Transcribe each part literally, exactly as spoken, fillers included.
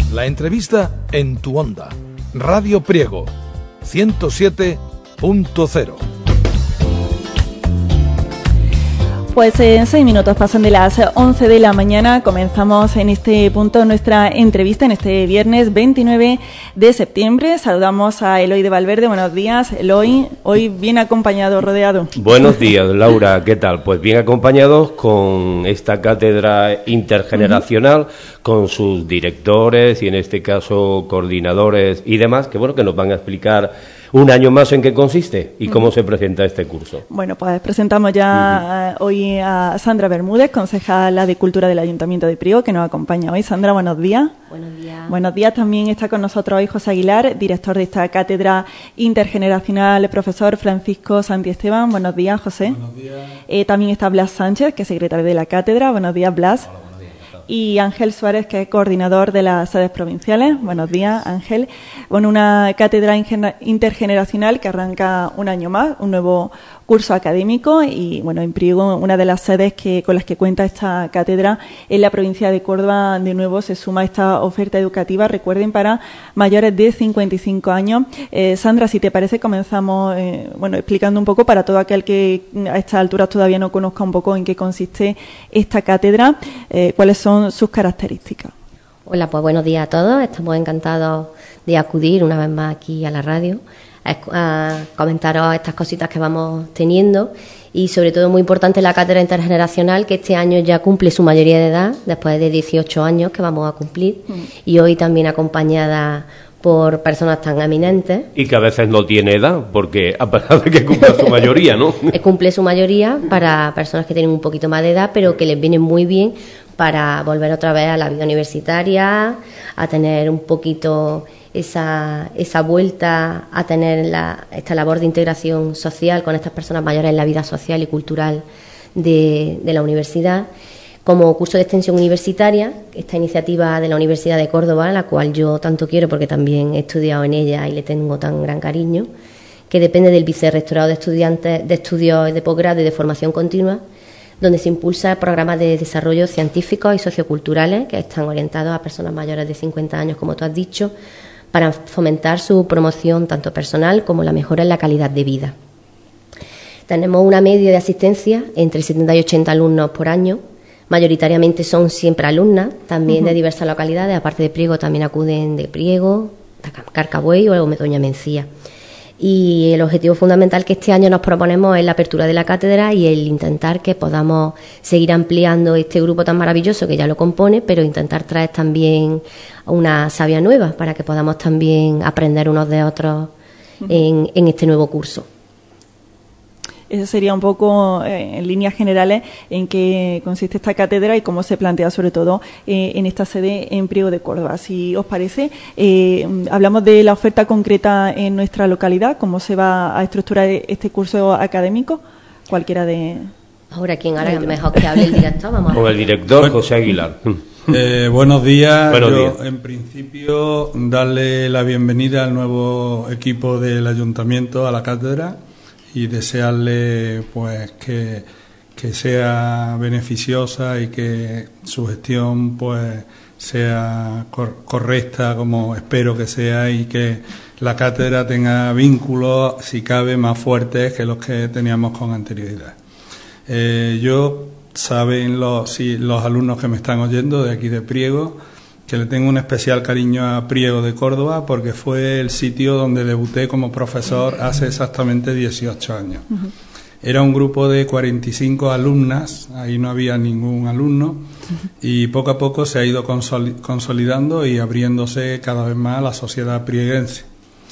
La entrevista en tu onda. Radio Priego, ciento siete punto cero. Pues en seis minutos pasan de las once de la mañana. Comenzamos en este punto nuestra entrevista en este viernes veintinueve de septiembre. Saludamos a Eloy de Valverde. Buenos días, Eloy. Hoy bien acompañado, rodeado. Buenos días, Laura. ¿Qué tal? Pues bien acompañados con esta cátedra intergeneracional, uh-huh. con sus directores y en este caso coordinadores y demás, que bueno, que nos van a explicar un año más en qué consiste y cómo uh-huh. se presenta este curso. Bueno, pues presentamos ya uh-huh. hoy a Sandra Bermúdez, concejala de Cultura del Ayuntamiento de Priego, que nos acompaña hoy. Sandra, buenos días. Buenos días. Buenos días. También está con nosotros hoy José Aguilar, director de esta cátedra intergeneracional, profesor Francisco Santi Esteban. Buenos días, José. Buenos días. Eh, también está Blas Sánchez, que es secretario de la cátedra. Buenos días, Blas. Hola. Y Ángel Suárez, que es coordinador de las sedes provinciales. Buenos días, Ángel. Bueno, una cátedra intergeneracional que arranca un año más, un nuevo curso académico y, bueno, en Priego, una de las sedes que con las que cuenta esta cátedra en la provincia de Córdoba, de nuevo se suma esta oferta educativa, recuerden, para mayores de cincuenta y cinco años. Eh, Sandra, si te parece, comenzamos, eh, bueno, explicando un poco para todo aquel que a estas alturas todavía no conozca un poco en qué consiste esta cátedra, eh, cuáles son sus características. Hola, pues buenos días a todos. Estamos encantados de acudir una vez más aquí a la radio a, a comentaros estas cositas que vamos teniendo y sobre todo muy importante la cátedra intergeneracional, que este año ya cumple su mayoría de edad, después de dieciocho años que vamos a cumplir, mm. y hoy también acompañada por personas tan eminentes. Y que a veces no tiene edad, porque a pesar de que cumple su mayoría, ¿no? Cumple su mayoría para personas que tienen un poquito más de edad, pero que les viene muy bien para volver otra vez a la vida universitaria, a tener un poquito esa esa vuelta a tener la, esta labor de integración social con estas personas mayores en la vida social y cultural de, de la universidad. Como curso de extensión universitaria, esta iniciativa de la Universidad de Córdoba, la cual yo tanto quiero porque también he estudiado en ella y le tengo tan gran cariño, que depende del Vicerrectorado de Estudiantes de Estudios de Posgrado y de Formación Continua, donde se impulsa programas de desarrollo científicos y socioculturales que están orientados a personas mayores de cincuenta años, como tú has dicho, para fomentar su promoción tanto personal como la mejora en la calidad de vida. Tenemos una media de asistencia entre setenta y ochenta alumnos por año. Mayoritariamente son siempre alumnas, también uh-huh. de diversas localidades, aparte de Priego también acuden de Priego, Carcabuey o Doña Mencía. Y el objetivo fundamental que este año nos proponemos es la apertura de la cátedra y el intentar que podamos seguir ampliando este grupo tan maravilloso que ya lo compone, pero intentar traer también una savia nueva para que podamos también aprender unos de otros uh-huh. en, en este nuevo curso. Eso sería un poco, eh, en líneas generales, en qué consiste esta cátedra y cómo se plantea, sobre todo, eh, en esta sede en Priego de Córdoba. Si os parece, eh, hablamos de la oferta concreta en nuestra localidad, cómo se va a estructurar este curso académico, cualquiera de... Ahora, ¿quién hará es mejor que hable el director? Vamos a Con el director, José Aguilar. Eh, buenos días. Buenos Yo, días. En principio, darle la bienvenida al nuevo equipo del Ayuntamiento a la cátedra y desearle pues que, que sea beneficiosa y que su gestión pues sea cor- correcta como espero que sea, y que la cátedra tenga vínculos, si cabe, más fuertes que los que teníamos con anterioridad. Eh, yo saben los, si, los alumnos que me están oyendo de aquí de Priego que le tengo un especial cariño a Priego de Córdoba porque fue el sitio donde debuté como profesor hace exactamente dieciocho años. Uh-huh. Era un grupo de cuarenta y cinco alumnas, ahí no había ningún alumno, uh-huh. y poco a poco se ha ido consoli- consolidando y abriéndose cada vez más a la sociedad prieguense.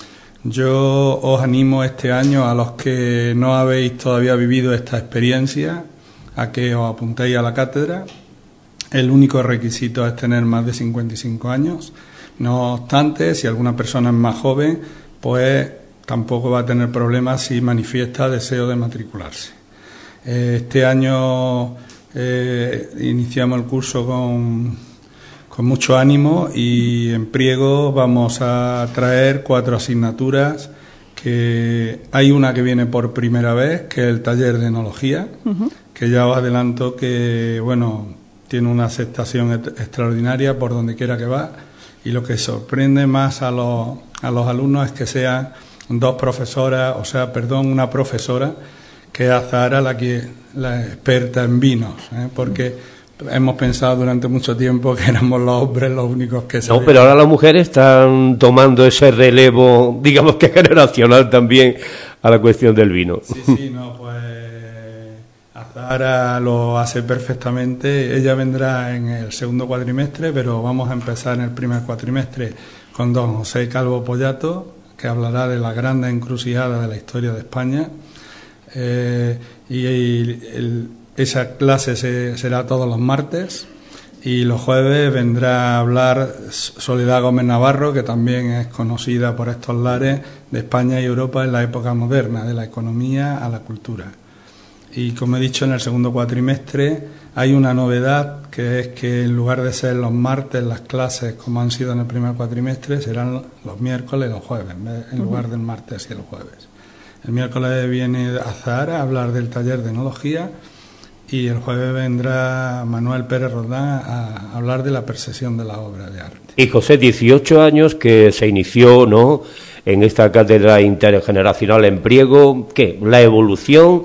Yo os animo este año, a los que no habéis todavía vivido esta experiencia, a que os apuntéis a la cátedra. El único requisito es tener más de cincuenta y cinco años. No obstante, si alguna persona es más joven, pues tampoco va a tener problemas si manifiesta deseo de matricularse. Este año eh, iniciamos el curso con, con mucho ánimo y en Priego vamos a traer cuatro asignaturas, que hay una que viene por primera vez, que es el taller de enología, uh-huh. que ya os adelanto que, bueno, tiene una aceptación extraordinaria por donde quiera que va y lo que sorprende más a los, a los alumnos es que sean dos profesoras, o sea, perdón, una profesora, que es Azahara la que la experta en vinos, ¿eh? Porque hemos pensado durante mucho tiempo que éramos los hombres los únicos que sabían. No, pero ahora las mujeres están tomando ese relevo, digamos que generacional también, a la cuestión del vino. Sí, sí, no, pues Azahara lo hace perfectamente. Ella vendrá en el segundo cuatrimestre, pero vamos a empezar en el primer cuatrimestre con don José Calvo Pollato, que hablará de la gran encrucijada de la historia de España. Eh, y el, esa clase se, será todos los martes, y los jueves vendrá a hablar Soledad Gómez Navarro, que también es conocida por estos lares de España y Europa en la época moderna, de la economía a la cultura. Y como he dicho, en el segundo cuatrimestre hay una novedad, que es que en lugar de ser los martes las clases como han sido en el primer cuatrimestre, serán los miércoles y los jueves, en lugar del martes y el jueves. El miércoles viene Azahara a hablar del taller de enología, y el jueves vendrá Manuel Pérez Rodán a hablar de la percepción de la obra de arte. Y José, dieciocho años que se inició, ¿no?, en esta cátedra intergeneracional en Priego. ¿Qué? La evolución,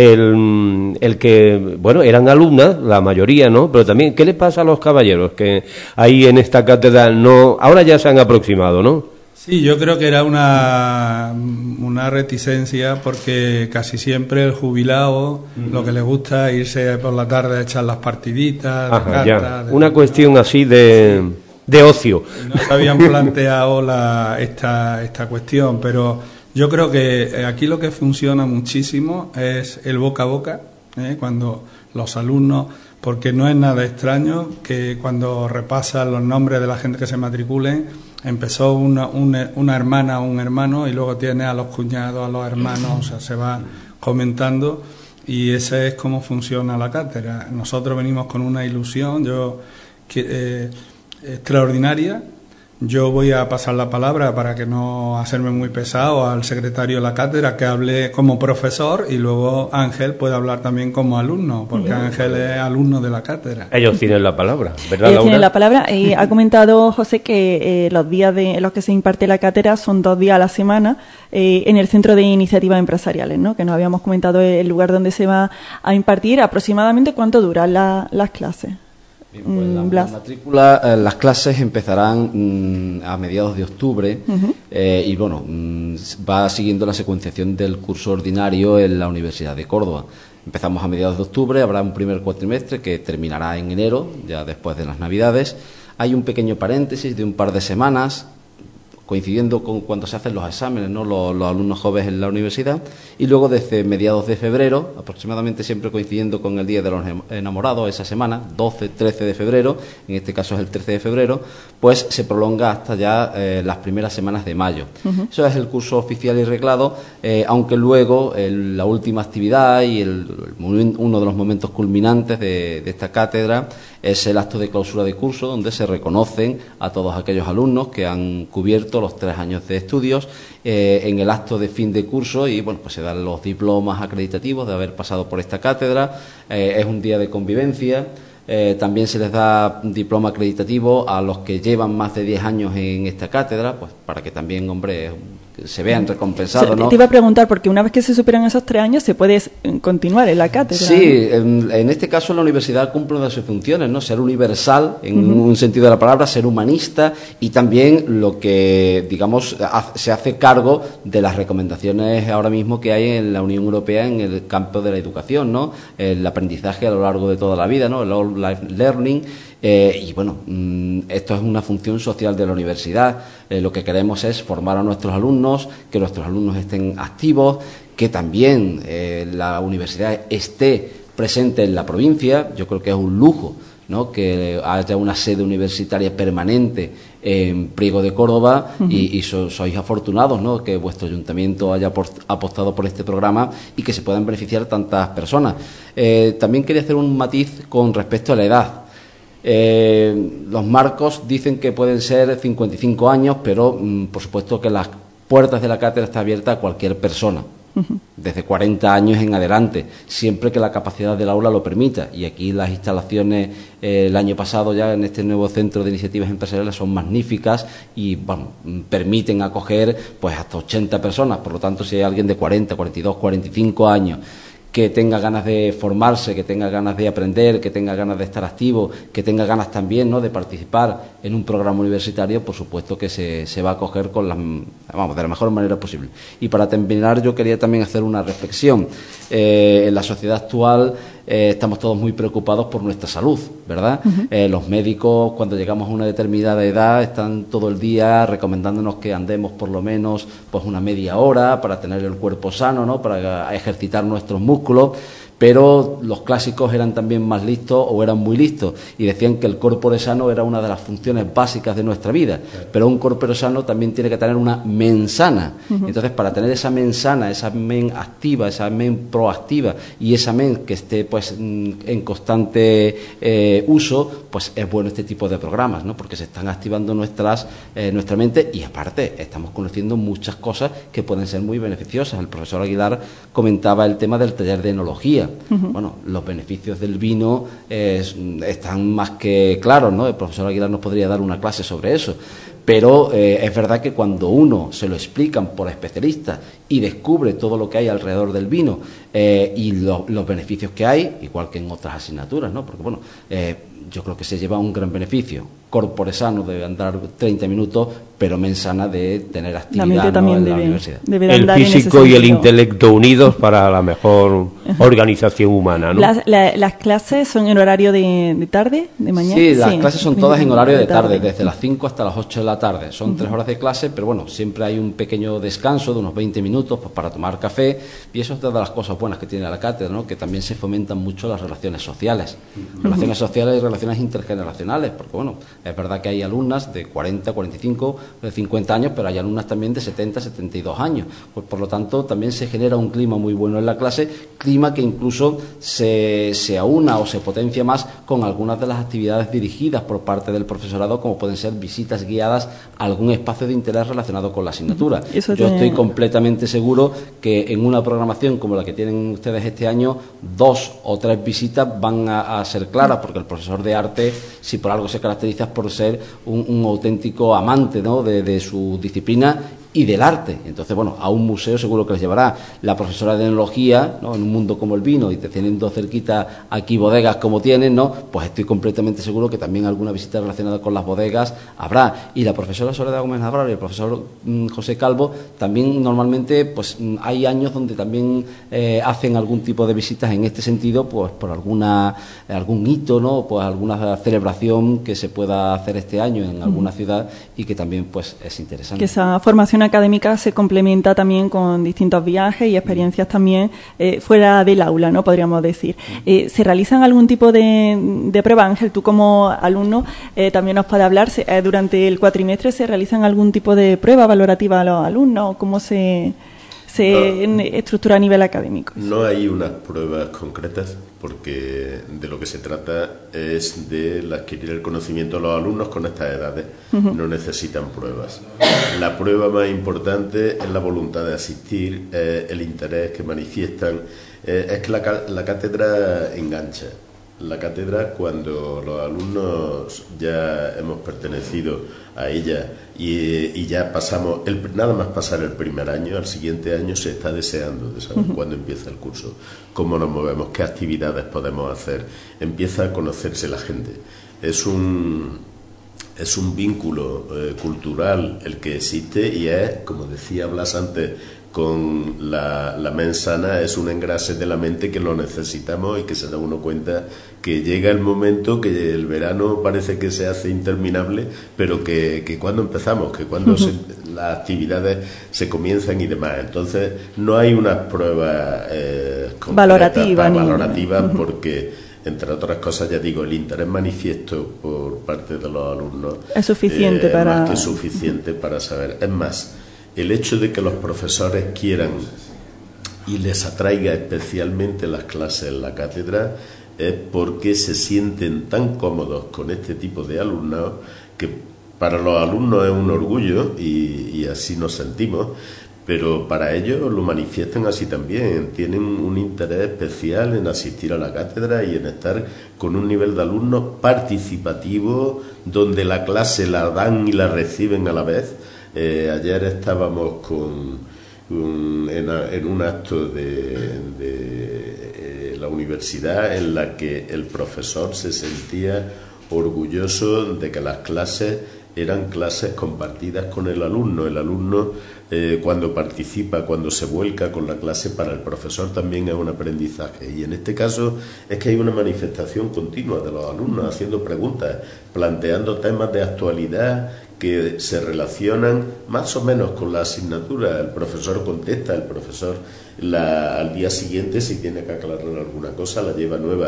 el, el que, bueno, eran alumnas, la mayoría, ¿no? Pero también, ¿qué le pasa a los caballeros que ahí en esta cátedra no, ahora ya se han aproximado, ¿no? Sí, yo creo que era una, una reticencia, porque casi siempre el jubilado uh-huh. lo que le gusta es irse por la tarde a echar las partiditas. Ajá, de cartas, de... Una cuestión así de, sí. de ocio. No se habían planteado la, esta, esta cuestión, pero yo creo que aquí lo que funciona muchísimo es el boca a boca, ¿eh? Cuando los alumnos, porque no es nada extraño que cuando repasan los nombres de la gente que se matriculen, empezó una, una, una hermana o un hermano, y luego tiene a los cuñados, a los hermanos, o sea, se va comentando, y esa es cómo funciona la cátedra. Nosotros venimos con una ilusión yo que, eh, extraordinaria. Yo voy a pasar la palabra, para que no hacerme muy pesado, al secretario de la cátedra, que hable como profesor, y luego Ángel puede hablar también como alumno, porque Ángel es alumno de la cátedra. Ellos tienen la palabra, ¿verdad, Ellos Laura? tienen la palabra, y ha comentado José que eh, los días de, en los que se imparte la cátedra son dos días a la semana eh, en el Centro de Iniciativas Empresariales, ¿no? Que nos habíamos comentado el lugar donde se va a impartir. ¿Aproximadamente cuánto duran la, las clases? Bien, pues la, la matrícula, eh, las clases empezarán mm, a mediados de octubre uh-huh. eh, y bueno, mm, va siguiendo la secuenciación del curso ordinario en la Universidad de Córdoba. Empezamos a mediados de octubre, habrá un primer cuatrimestre que terminará en enero, ya después de las Navidades. Hay un pequeño paréntesis de un par de semanas, coincidiendo con cuando se hacen los exámenes, ¿no?, los, los alumnos jóvenes en la universidad, y luego desde mediados de febrero, aproximadamente siempre coincidiendo con el Día de los Enamorados, esa semana, doce, trece de febrero, en este caso es el trece de febrero, pues se prolonga hasta ya eh, las primeras semanas de mayo. Uh-huh. Eso es el curso oficial y reglado, eh, aunque luego el, la última actividad y el, el, uno de los momentos culminantes de, de esta cátedra es el acto de clausura de curso, donde se reconocen a todos aquellos alumnos que han cubierto los tres años de estudios eh, en el acto de fin de curso, y bueno, pues se dan los diplomas acreditativos de haber pasado por esta cátedra. Eh, es un día de convivencia. Eh, también se les da un diploma acreditativo a los que llevan más de diez años en esta cátedra, pues para que también, hombre, se vean recompensados, ¿no? Te iba a preguntar, porque una vez que se superan esos tres años, ¿se puede continuar en la cátedra? Sí, en, en este caso la universidad cumple una de sus funciones, ¿no? Ser universal, en uh-huh. un sentido de la palabra, ser humanista, y también lo que, digamos, se hace cargo de las recomendaciones ahora mismo que hay en la Unión Europea en el campo de la educación, ¿no? El aprendizaje a lo largo de toda la vida, ¿no? El all life learning. Eh, y bueno, mmm, esto es una función social de la universidad. Eh, lo que queremos es formar a nuestros alumnos, que nuestros alumnos estén activos, que también eh, la universidad esté presente en la provincia. Yo creo que es un lujo, ¿no?, que haya una sede universitaria permanente en Priego de Córdoba. Uh-huh. y, y so, sois afortunados, ¿no?, que vuestro ayuntamiento haya apostado por este programa y que se puedan beneficiar tantas personas. Eh, también quería hacer un matiz con respecto a la edad. Eh, los marcos dicen que pueden ser cincuenta y cinco años, pero mm, por supuesto que las puertas de la cátedra están abiertas a cualquier persona, Uh-huh. Desde cuarenta años en adelante, siempre que la capacidad del aula lo permita. Y aquí las instalaciones eh, el año pasado ya en este nuevo centro de iniciativas empresariales son magníficas y bueno, permiten acoger pues hasta ochenta personas. Por lo tanto, si hay alguien de cuarenta, cuarenta y dos, cuarenta y cinco años que tenga ganas de formarse, que tenga ganas de aprender, que tenga ganas de estar activo, que tenga ganas también, ¿no?, de participar en un programa universitario, por supuesto que se, se va a acoger con la, vamos, de la mejor manera posible. Y para terminar, yo quería también hacer una reflexión. Eh, en la sociedad actual eh, estamos todos muy preocupados por nuestra salud, ¿verdad? Uh-huh. Eh, los médicos, cuando llegamos a una determinada edad, están todo el día recomendándonos que andemos por lo menos pues una media hora para tener el cuerpo sano, ¿no?, para ejercitar nuestros músculos. Pero los clásicos eran también más listos o eran muy listos y decían que el corpore sano era una de las funciones básicas de nuestra vida, pero un corpore sano también tiene que tener una mente sana. Uh-huh. Entonces, para tener esa mente sana, esa mente activa, esa mente proactiva y esa mente que esté pues en constante eh, uso, pues es bueno este tipo de programas, ¿no?, porque se están activando nuestras eh, nuestra mente y aparte estamos conociendo muchas cosas que pueden ser muy beneficiosas. El profesor Aguilar comentaba el tema del taller de enología. Uh-huh. Bueno, los beneficios del vino eh, están más que claros, ¿no? El profesor Aguilar nos podría dar una clase sobre eso, pero eh, es verdad que cuando uno se lo explican por especialistas y descubre todo lo que hay alrededor del vino eh, y lo, los beneficios que hay, igual que en otras asignaturas, ¿no?, porque bueno, eh, yo creo que se lleva un gran beneficio. Corpore sano de andar treinta minutos, pero mente sana de tener actividad, la mente, ¿no?, también en debe, la universidad. Debe el físico y el intelecto unidos para la mejor organización humana, ¿no? Las, la, las clases son en horario de, de tarde, de mañana. Sí, las sí, clases son todas en horario de tarde, tarde, desde las cinco hasta las ocho de la tarde. Son uh-huh. tres horas de clase, pero bueno, siempre hay un pequeño descanso de unos veinte minutos pues, para tomar café, y eso es de las cosas buenas que tiene la cátedra, ¿no?, que también se fomentan mucho las relaciones sociales, uh-huh. relaciones sociales y relaciones intergeneracionales, porque bueno, es verdad que hay alumnas de cuarenta, cuarenta y cinco, de cincuenta años, pero hay alumnas también de setenta, setenta y dos años. Pues, por lo tanto, también se genera un clima muy bueno en la clase, clima que incluso se, se aúna o se potencia más con algunas de las actividades dirigidas por parte del profesorado, como pueden ser visitas guiadas a algún espacio de interés relacionado con la asignatura. Eso Yo te... estoy completamente seguro que en una programación como la que tienen ustedes este año, dos o tres visitas van a, a ser claras, porque el profesor de arte, si por algo se caracteriza, es por ser un, un auténtico amante, ¿no?, de, de su disciplina y del arte. Entonces, bueno, a un museo seguro que les llevará. La profesora de enología, ¿no?, en un mundo como el vino y teniendo cerquita aquí bodegas como tienen, ¿no?, pues estoy completamente seguro que también alguna visita relacionada con las bodegas habrá. Y la profesora Soledad Gómez Navarro y el profesor mmm, José Calvo también normalmente, pues hay años donde también eh, hacen algún tipo de visitas en este sentido, pues por alguna algún hito, ¿no?, pues alguna celebración que se pueda hacer este año en alguna ciudad y que también pues es interesante. Que esa formación académica se complementa también con distintos viajes y experiencias también eh, fuera del aula, ¿no?, podríamos decir. Eh, ¿Se realizan algún tipo de, de prueba, Ángel? Tú como alumno eh, también nos puedes hablar, se, eh, durante el cuatrimestre ¿se realizan algún tipo de prueba valorativa a los alumnos? ¿Cómo se, se no, estructura a nivel académico? No hay unas pruebas concretas, porque de lo que se trata es de adquirir el conocimiento de los alumnos con estas edades. Uh-huh. No necesitan pruebas. La prueba más importante es la voluntad de asistir, eh, el interés que manifiestan. Eh, es que la, la cátedra engancha. La cátedra, cuando los alumnos ya hemos pertenecido a ella y, y ya pasamos, el, nada más pasar el primer año, al siguiente año se está deseando de saber uh-huh. cuándo empieza el curso, cómo nos movemos, qué actividades podemos hacer. Empieza a conocerse la gente. Es un, es un vínculo eh, cultural el que existe y es, como decía Blas antes, con la, la mente sana, es un engrase de la mente que lo necesitamos y que se da uno cuenta que llega el momento que el verano parece que se hace interminable, pero que, que cuando empezamos, que cuando se, las actividades se comienzan y demás. Entonces no hay unas pruebas eh, valorativas valorativa porque, entre otras cosas, ya digo, el interés manifiesto por parte de los alumnos es suficiente eh, para... más que suficiente para saber. Es más, el hecho de que los profesores quieran y les atraiga especialmente las clases en la cátedra es porque se sienten tan cómodos con este tipo de alumnos que para los alumnos es un orgullo y, y así nos sentimos, pero para ellos lo manifiestan así también, tienen un interés especial en asistir a la cátedra y en estar con un nivel de alumnos participativo, donde la clase la dan y la reciben a la vez. Eh, ayer estábamos con, un, en, en un acto de, de eh, la universidad en la que el profesor se sentía orgulloso de que las clases eran clases compartidas con el alumno. El alumno, eh, cuando participa, cuando se vuelca con la clase, para el profesor también es un aprendizaje. Y en este caso es que hay una manifestación continua de los alumnos haciendo preguntas, planteando temas de actualidad que se relacionan más o menos con la asignatura. El profesor contesta, el profesor la, al día siguiente, si tiene que aclarar alguna cosa, la lleva nueva.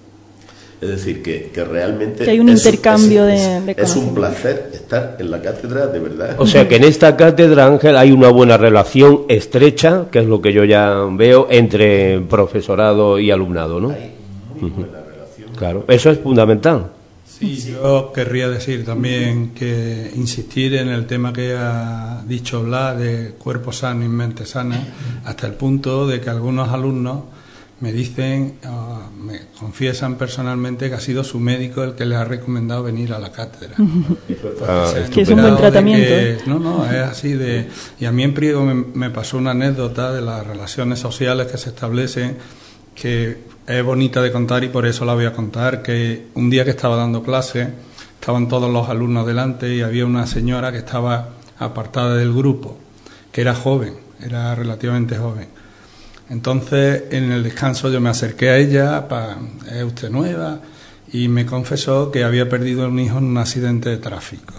Es decir, que, que realmente... Que hay un es, intercambio es, de, de es un placer estar en la cátedra, de verdad. O sea, que en esta cátedra, Ángel, hay una buena relación estrecha, que es lo que yo ya veo, entre profesorado y alumnado, ¿no? Hay muy buena relación. Claro, eso es fundamental. Sí, yo querría decir también que insistir en el tema que ha dicho Blas de cuerpo sano y mente sana, hasta el punto de que algunos alumnos me dicen, uh, me confiesan personalmente que ha sido su médico el que les ha recomendado venir a la cátedra. Ah, que es un buen tratamiento. Que, no, no, es así de... Y a mí en Priego me, me pasó una anécdota de las relaciones sociales que se establecen, que es bonita de contar y por eso la voy a contar, que un día que estaba dando clase, estaban todos los alumnos delante y había una señora que estaba apartada del grupo, que era joven, era relativamente joven. Entonces, en el descanso yo me acerqué a ella, pa, ¿es usted nueva? Y me confesó que había perdido un hijo en un accidente de tráfico.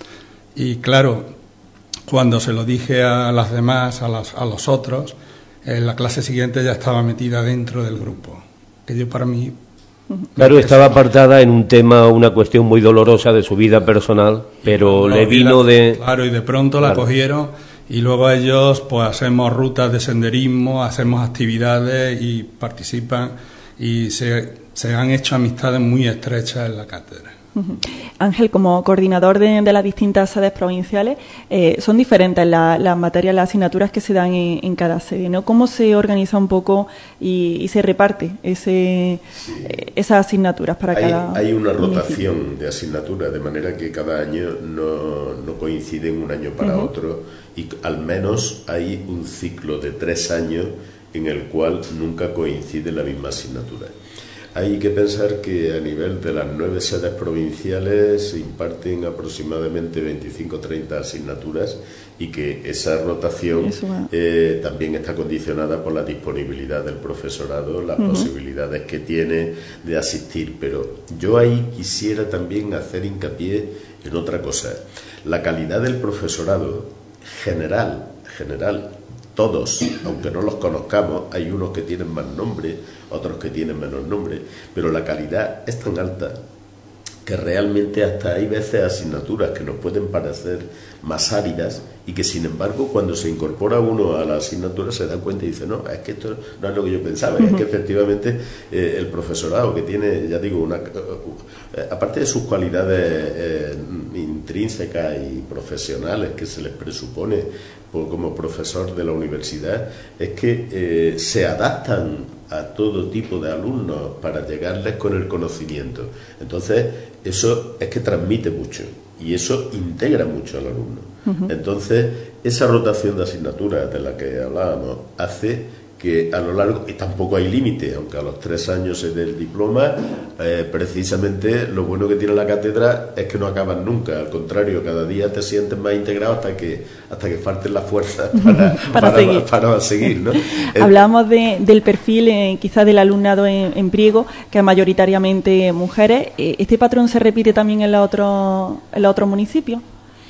Y claro, cuando se lo dije a las demás, a, las, a los otros, en la clase siguiente ya estaba metida dentro del grupo. Que yo para mí... Claro, estaba apartada en un tema, una cuestión muy dolorosa de su vida personal, pero le vino de... Claro, y de pronto la cogieron... Y luego ellos, pues hacemos rutas de senderismo, hacemos actividades y participan y se, se han hecho amistades muy estrechas en la cátedra. Uh-huh. Ángel, como coordinador de, de las distintas sedes provinciales, eh, son diferentes las la materias, las asignaturas que se dan en, en cada sede, ¿no? ¿Cómo se organiza un poco y, y se reparte ese, sí. eh, esas asignaturas para hay, cada Hay una rotación municipio de asignaturas, de manera que cada año no, no coinciden un año para uh-huh. otro, y al menos hay un ciclo de tres años en el cual nunca coincide la misma asignatura. Hay que pensar que a nivel de las nueve sedes provinciales se imparten aproximadamente veinticinco o treinta asignaturas y que esa rotación eh, también está condicionada por la disponibilidad del profesorado, las uh-huh. posibilidades que tiene de asistir. Pero yo ahí quisiera también hacer hincapié en otra cosa. La calidad del profesorado general, general, todos, aunque no los conozcamos, hay unos que tienen más nombre, otros que tienen menos nombre, pero la calidad es tan alta que realmente hasta hay veces asignaturas que nos pueden parecer más áridas y que sin embargo cuando se incorpora uno a la asignatura se da cuenta y dice, no, es que esto no es lo que yo pensaba, uh-huh. es que efectivamente eh, el profesorado que tiene, ya digo, una, uh, aparte de sus cualidades eh, intrínsecas y profesionales que se les presupone por, como profesor de la universidad, es que eh, se adaptan a todo tipo de alumnos para llegarles con el conocimiento. Entonces, eso es que transmite mucho y eso integra mucho al alumno. Uh-huh. Entonces, esa rotación de asignaturas de la que hablábamos hace que a lo largo, y tampoco hay límite, aunque a los tres años se dé el diploma, eh, precisamente lo bueno que tiene la cátedra es que no acaban nunca, al contrario, cada día te sientes más integrado hasta que hasta que falten las fuerzas para, para, para, seguir. para, para seguir, ¿no? Hablábamos de, del perfil eh, quizás del alumnado en, en Priego, que es mayoritariamente mujeres. ¿Este patrón se repite también en los otros en los otros municipios?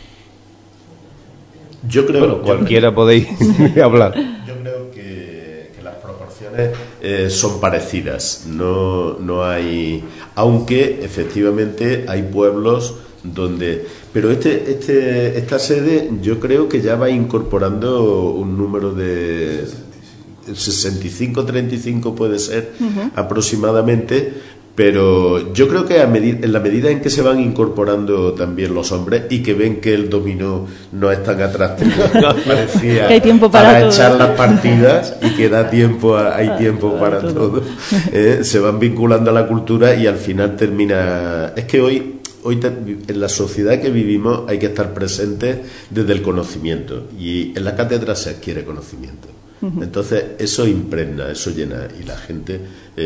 Yo creo bueno, yo cualquiera creo, podéis hablar. Yo creo que Eh, son parecidas, no, no hay, aunque efectivamente hay pueblos donde, pero este, este, esta sede yo creo que ya va incorporando un número de sesenta y cinco, treinta y cinco puede ser uh-huh. aproximadamente, Pero yo creo que a medida, en la medida en que se van incorporando también los hombres y que ven que el dominó no es tan atractivo como parecía, que hay tiempo para, para todo. echar las partidas y que da tiempo a, hay tiempo ah, para todo, todo. ¿Eh? Se van vinculando a la cultura y al final termina... Es que hoy... Hoy en la sociedad que vivimos hay que estar presentes desde el conocimiento y en la cátedra se adquiere conocimiento. Uh-huh. Entonces eso impregna, eso llena y la gente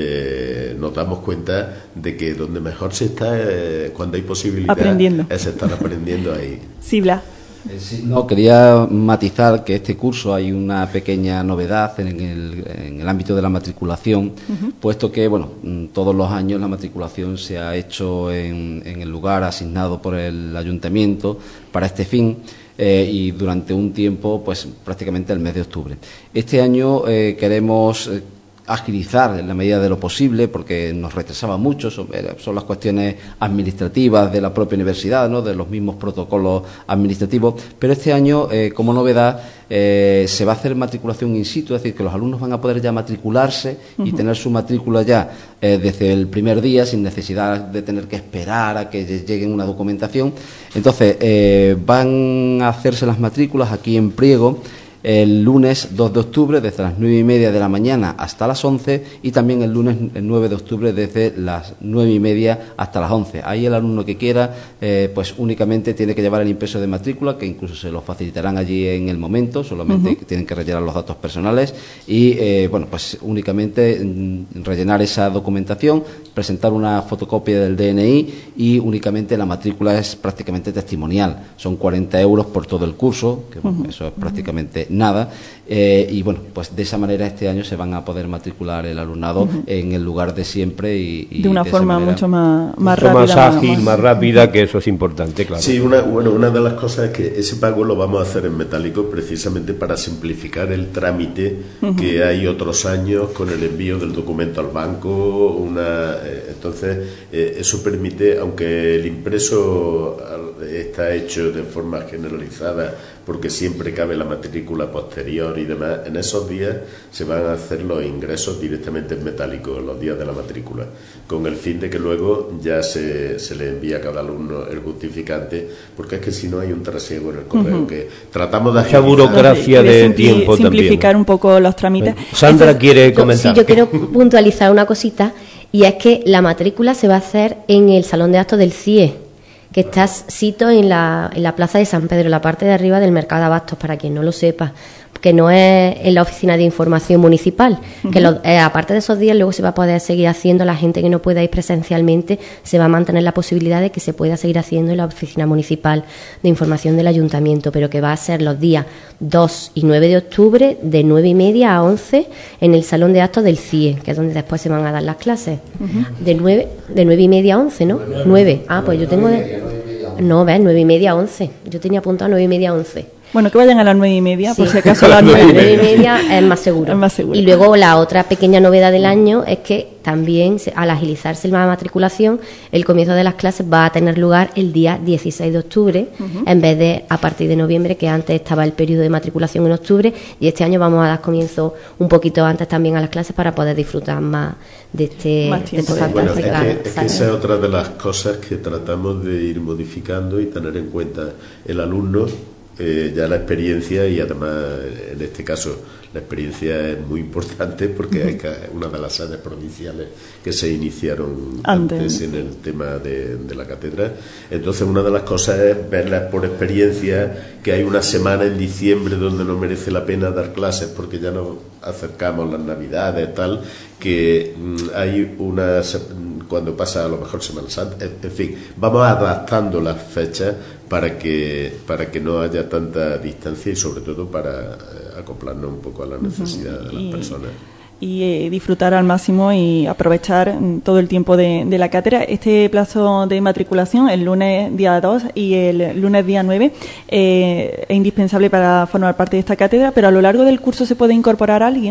eh, nos damos cuenta de que donde mejor se está eh, cuando hay posibilidad aprendiendo. Es estar aprendiendo ahí. Sí, Blas. Eh, sí, no, quería matizar que este curso hay una pequeña novedad en el, en el ámbito de la matriculación, uh-huh. puesto que, bueno, todos los años la matriculación se ha hecho en, en el lugar asignado por el ayuntamiento para este fin. Eh, y durante un tiempo, pues prácticamente el mes de octubre. Este año eh, queremos eh, agilizar en la medida de lo posible, porque nos retrasaba mucho, son, son las cuestiones administrativas de la propia universidad, ¿no?, de los mismos protocolos administrativos, pero este año, eh, como novedad, eh, se va a hacer matriculación in situ, es decir, que los alumnos van a poder ya matricularse uh-huh. y tener su matrícula ya eh, desde el primer día, sin necesidad de tener que esperar a que lleguen una documentación. Entonces, eh, van a hacerse las matrículas aquí en Priego el lunes dos de octubre desde las nueve y media de la mañana hasta las once y también el lunes nueve de octubre desde las nueve y media hasta las once. Ahí el alumno que quiera eh, pues únicamente tiene que llevar el impreso de matrícula, que incluso se lo facilitarán allí en el momento, solamente uh-huh. tienen que rellenar los datos personales y eh, bueno, pues únicamente mm, rellenar esa documentación, presentar una fotocopia del D N I y únicamente la matrícula es prácticamente testimonial, son cuarenta euros por todo el curso, que bueno, uh-huh. eso es prácticamente nada, eh, y bueno, pues de esa manera este año se van a poder matricular el alumnado uh-huh. en el lugar de siempre y, y de una de forma manera, mucho más, más mucho rápida, más ágil, más, más rápida, que eso es importante, claro. Sí, una, bueno, una de las cosas es que ese pago lo vamos a hacer en metálico precisamente para simplificar el trámite uh-huh. que hay otros años con el envío del documento al banco, una eh, entonces eh, eso permite, aunque el impreso está hecho de forma generalizada porque siempre cabe la matrícula posterior y demás, en esos días se van a hacer los ingresos directamente en metálico, en los días de la matrícula, con el fin de que luego ya se, se le envía a cada alumno el justificante, porque es que si no hay un trasiego en el correo, uh-huh. que tratamos de mucha burocracia de, de simpli- tiempo simplificar también. un poco los trámites. Sandra Eso, quiere comentar. Sí, yo quiero puntualizar una cosita, y es que la matrícula se va a hacer en el Salón de Actos del C I E, que está sito en la, en la Plaza de San Pedro, en la parte de arriba del Mercado de Abastos, para quien no lo sepa, que no es en la Oficina de Información Municipal, uh-huh. que lo, eh, aparte de esos días luego se va a poder seguir haciendo, la gente que no pueda ir presencialmente, se va a mantener la posibilidad de que se pueda seguir haciendo en la Oficina Municipal de Información del Ayuntamiento, pero que va a ser los días dos y nueve de octubre, de nueve y media a once, en el Salón de Actos del C I E, que es donde después se van a dar las clases. Uh-huh. De nueve, de nueve y media a once, ¿no? nueve. Ah, pues yo tengo... De, no, ves, nueve y media a once. Yo tenía apuntado nueve y media a once. Bueno, que vayan a las nueve y media, sí. por si acaso a las nueve. nueve y media es más seguro. Es más seguro. Y luego la otra pequeña novedad del año es que también, al agilizarse la matriculación, el comienzo de las clases va a tener lugar el día dieciséis de octubre, uh-huh. en vez de a partir de noviembre, que antes estaba el periodo de matriculación en octubre, y este año vamos a dar comienzo un poquito antes también a las clases para poder disfrutar más de este, más de esta bueno, fantástica. es que, es que esa es otra de las cosas que tratamos de ir modificando y tener en cuenta el alumno. Eh, ya la experiencia, y además en este caso la experiencia es muy importante porque uh-huh. hay que, una de las sedes provinciales que se iniciaron antes, antes en el tema de, de la cátedra. Entonces una de las cosas es verlas por experiencia, que hay una semana en diciembre donde no merece la pena dar clases porque ya nos acercamos las navidades, tal, que mm, hay una, cuando pasa a lo mejor Semana Santa, en, en fin, vamos adaptando las fechas para que para que no haya tanta distancia y sobre todo para eh, acoplarnos un poco a las necesidades uh-huh. de las y, personas. Y eh, disfrutar al máximo y aprovechar todo el tiempo de, de la cátedra. Este plazo de matriculación, el lunes día dos y el lunes día nueve, eh, es indispensable para formar parte de esta cátedra, pero a lo largo del curso se puede incorporar a alguien.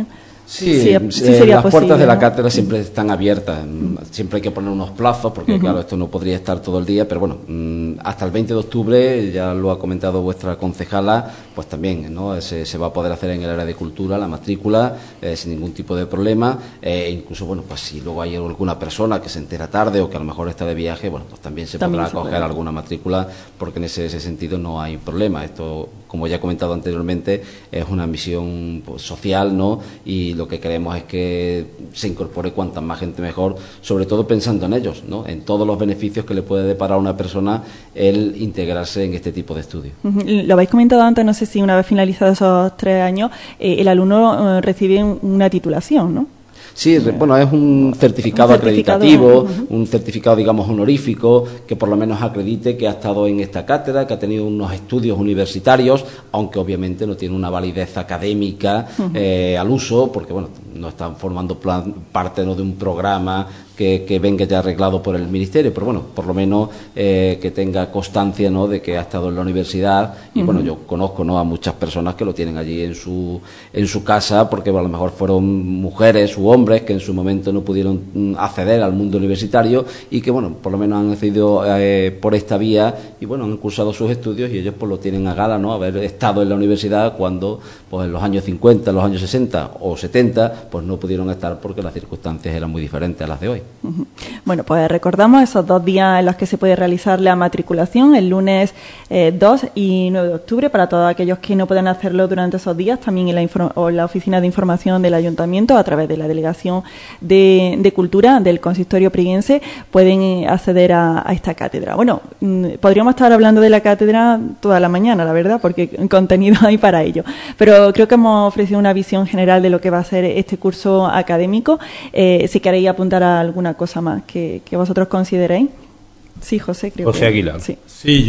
Sí, sí, eh, sí sería las posible, puertas de la ¿no? cátedra siempre están abiertas. Siempre hay que poner unos plazos porque, uh-huh. claro, esto no podría estar todo el día, pero bueno, hasta el veinte de octubre, ya lo ha comentado vuestra concejala, pues también, ¿no? Se, se va a poder hacer en el área de cultura la matrícula eh, sin ningún tipo de problema. E incluso, bueno, pues si luego hay alguna persona que se entera tarde o que a lo mejor está de viaje, bueno, pues también se también podrá se acoger puede. alguna matrícula, porque en ese, ese sentido no hay problema. Esto, como ya he comentado anteriormente, es una misión pues, social, ¿no? Y lo que queremos es que se incorpore cuanta más gente mejor, sobre todo pensando en ellos, ¿no? En todos los beneficios que le puede deparar a una persona el integrarse en este tipo de estudios. Uh-huh. Lo habéis comentado antes, no sé si una vez finalizados esos tres años, eh, el alumno eh, recibe una titulación, ¿no? Sí, bueno, es un certificado, un certificado acreditativo, uh-huh. un certificado, digamos, honorífico, que por lo menos acredite que ha estado en esta cátedra, que ha tenido unos estudios universitarios, aunque obviamente no tiene una validez académica uh-huh. eh, al uso, porque, bueno, no están formando plan, parte ¿no? de un programa que, que venga ya arreglado por el Ministerio, pero bueno, por lo menos eh, que tenga constancia, ¿no?, de que ha estado en la universidad. Y uh-huh. bueno, yo conozco, ¿no?, a muchas personas que lo tienen allí en su en su casa, porque a lo mejor fueron mujeres u hombres que en su momento no pudieron acceder al mundo universitario y que, bueno, por lo menos han accedido eh, por esta vía y, bueno, han cursado sus estudios y ellos pues lo tienen a gala, ¿no?, haber estado en la universidad cuando, pues en los años cincuenta, en los años sesenta o setenta, pues no pudieron estar porque las circunstancias eran muy diferentes a las de hoy. Uh-huh. Bueno, pues recordamos esos dos días en los que se puede realizar la matriculación, el lunes eh, dos y nueve de octubre, para todos aquellos que no puedan hacerlo durante esos días, también en la, inform- o en la oficina de información del Ayuntamiento, a través de la Delegación de, de Cultura del Consistorio Priguense, pueden acceder a, a esta cátedra. Bueno, mmm, podríamos estar hablando de la cátedra toda la mañana, la verdad, porque contenido hay para ello, pero creo que hemos ofrecido una visión general de lo que va a ser este curso académico. Eh, si queréis apuntar a alguna cosa más que, que vosotros consideréis. Sí, José, creo José que... Aguilar. Sí, sí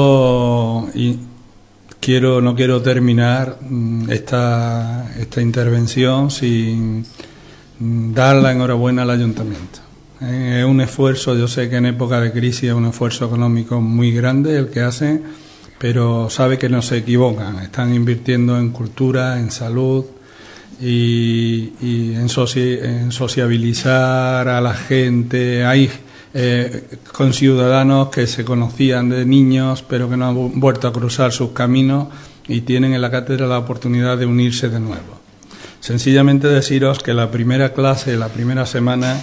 yo y quiero no quiero terminar esta, esta intervención sin dar la enhorabuena al Ayuntamiento. Es un esfuerzo, yo sé que en época de crisis es un esfuerzo económico muy grande el que hacen, pero sabe que no se equivocan. Están invirtiendo en cultura, en salud, y, y en, soci, en sociabilizar a la gente. Hay eh, conciudadanos que se conocían de niños pero que no han vuelto a cruzar sus caminos y tienen en la cátedra la oportunidad de unirse de nuevo. Sencillamente deciros que la primera clase, la primera semana,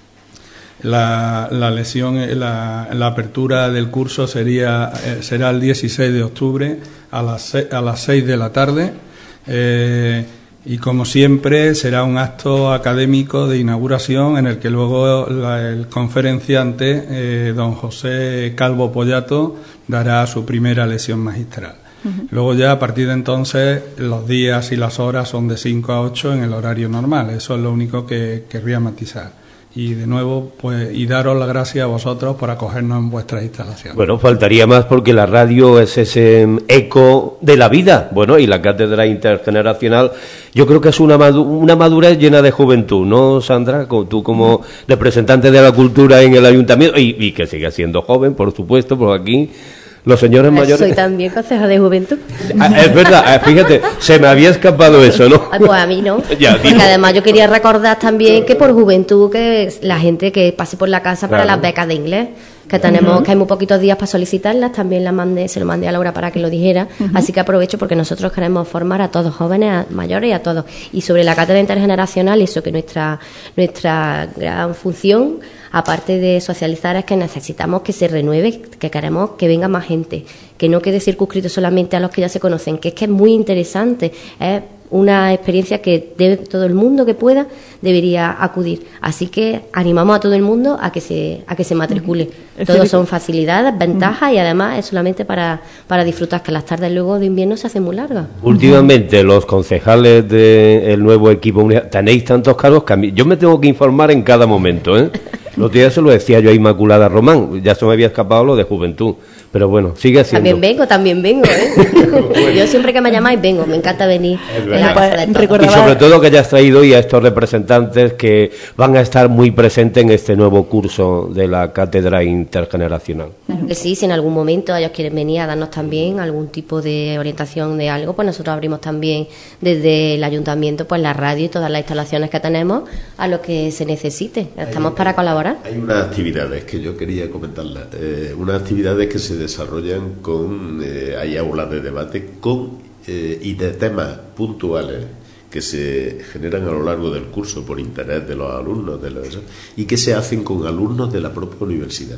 la, la lesión, la, la apertura del curso sería eh, será el dieciséis de octubre a las, a las seis de la tarde. Eh, Y como siempre será un acto académico de inauguración en el que luego la, el conferenciante, eh, don José Calvo Pollato, dará su primera lección magistral. Uh-huh. Luego ya a partir de entonces los días y las horas son de cinco a ocho en el horario normal. Eso es lo único que querría matizar. Y de nuevo, pues, y daros las gracias a vosotros por acogernos en vuestras instalaciones. Bueno, faltaría más porque la radio es ese eco de la vida. Bueno, y la cátedra intergeneracional, yo creo que es una madu- una madurez llena de juventud, ¿no, Sandra? Como tú como representante de la cultura en el ayuntamiento, y, y que sigue siendo joven, por supuesto, por aquí. Los señores mayores... Soy también concejal de juventud. Ah, es verdad, fíjate, se me había escapado eso, ¿no? Pues a mí no. Ya, porque además yo quería recordar también que por juventud, que la gente que pase por la casa para claro. las becas de inglés, que tenemos, uh-huh. que hay muy poquitos días para solicitarlas, también la mandé, se lo mandé a Laura para que lo dijera, uh-huh. así que aprovecho porque nosotros queremos formar a todos, jóvenes, a mayores y a todos. Y sobre la cátedra intergeneracional, eso que nuestra nuestra gran función, aparte de socializar, es que necesitamos que se renueve, que queremos que venga más gente, que no quede circunscrito solamente a los que ya se conocen, que es que es muy interesante, es una experiencia que debe, todo el mundo que pueda debería acudir. Así que animamos a todo el mundo a que se a que se matricule. Uh-huh. Todos son facilidades, ventajas uh-huh. y además es solamente para, para disfrutar, que las tardes luego de invierno se hacen muy largas. Últimamente los concejales del nuevo equipo tenéis tantos cargos que a mí, yo me tengo que informar en cada momento, ¿eh? Los días se lo decía yo a Inmaculada Román, ya se me había escapado lo de juventud. pero bueno, sigue haciendo. También vengo, también vengo, ¿eh? Yo siempre que me llamáis vengo, me encanta venir. Es En la casa de todos. Y sobre todo que hayas traído hoy a estos representantes que van a estar muy presentes en este nuevo curso de la Cátedra Intergeneracional. Claro que sí, si en algún momento ellos quieren venir a darnos también algún tipo de orientación de algo, pues nosotros abrimos también desde el ayuntamiento pues la radio y todas las instalaciones que tenemos a lo que se necesite. Estamos hay, para colaborar. Hay unas actividades que yo quería comentarlas, eh, unas actividades que se desarrollan con, eh, hay aulas de debate con eh, y de temas puntuales que se generan a lo largo del curso por interés de los alumnos de los, y que se hacen con alumnos de la propia universidad.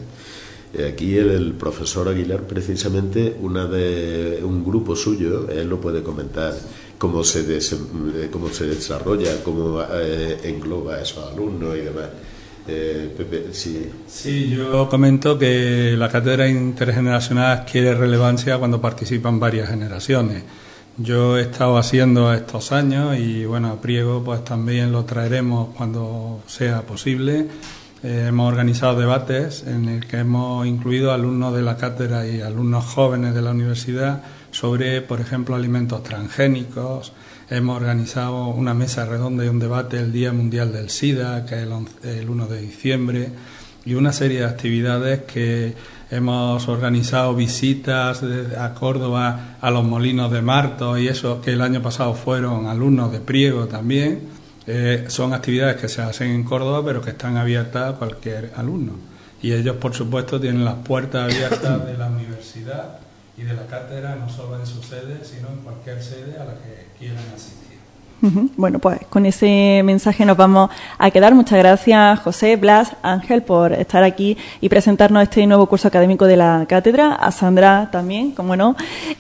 Aquí el, el profesor Aguilar, precisamente, una de un grupo suyo, él lo puede comentar, cómo se, des, cómo se desarrolla, cómo eh, engloba a esos alumnos y demás. Eh, Pepe, sí. Sí, yo comento que la cátedra intergeneracional adquiere relevancia cuando participan varias generaciones. Yo he estado haciendo estos años y, bueno, a Priego pues también lo traeremos cuando sea posible. Eh, hemos organizado debates en el que hemos incluido alumnos de la cátedra y alumnos jóvenes de la universidad sobre, por ejemplo, alimentos transgénicos. Hemos organizado una mesa redonda y un debate el Día Mundial del SIDA, que es el, once, el uno de diciembre, y una serie de actividades que hemos organizado, visitas de, a Córdoba, a los molinos de Martos y eso, que el año pasado fueron alumnos de Priego también. Eh, son actividades que se hacen en Córdoba, pero que están abiertas a cualquier alumno. Y ellos, por supuesto, tienen las puertas abiertas de la universidad y de la cátedra, no solo en su sede, sino en cualquier sede a la que quieran asistir. Bueno, pues con ese mensaje nos vamos a quedar. Muchas gracias, José, Blas, Ángel, por estar aquí y presentarnos este nuevo curso académico de la cátedra. A Sandra también, como no.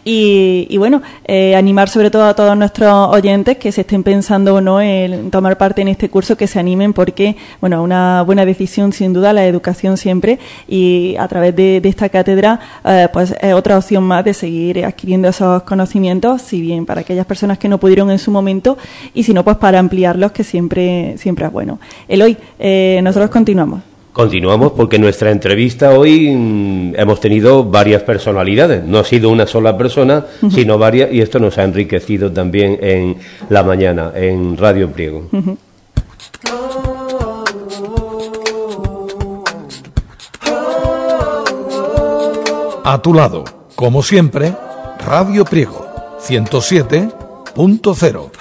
Y, y bueno, eh, animar sobre todo a todos nuestros oyentes que se estén pensando o no en tomar parte en este curso, que se animen, porque, bueno, una buena decisión sin duda, la educación siempre, y a través de, de esta cátedra, eh, pues es otra opción más de seguir adquiriendo esos conocimientos, si bien para aquellas personas que no pudieron en su momento, y si no, pues para ampliarlos, que siempre siempre es bueno. Eloy, eh, nosotros continuamos. Continuamos porque en nuestra entrevista hoy mmm, hemos tenido varias personalidades. No ha sido una sola persona, uh-huh. sino varias, y esto nos ha enriquecido también en la mañana, en Radio Priego. Uh-huh. A tu lado, como siempre, Radio Priego, ciento siete punto cero.